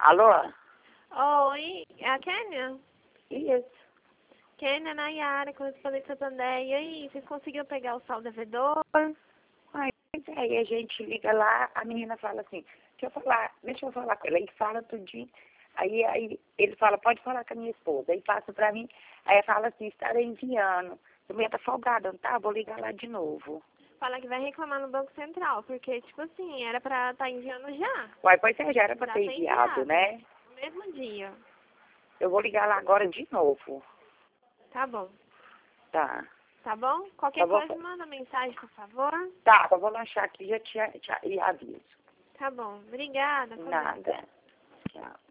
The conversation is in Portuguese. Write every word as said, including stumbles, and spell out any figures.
Alô? Oi, é a Kênia? Isso. Kênia, Nayara, correspondente Santander. E aí, vocês conseguiram pegar o sal devedor? Ai, pois é, aí a gente liga lá, a menina fala assim, deixa eu falar, deixa eu falar com ela. Aí fala tudinho. Aí, aí ele fala, pode falar com a minha esposa. Aí passa pra mim, aí ela fala assim, estarei enviando. A mulher tá folgada, não tá? Vou ligar lá de novo. Fala que vai reclamar no Banco Central, porque, tipo assim, era pra estar enviando já. Uai, pois é, já era pra Já ter tá enviado, enviado. né? No mesmo dia. Eu vou ligar lá agora de novo. Tá bom. Tá. Tá bom? Qualquer Eu vou... coisa, manda mensagem, por favor. Tá, eu vou lanchar aqui e já te, te, e aviso. Tá bom. Obrigada. com Deus. Nada. Tchau.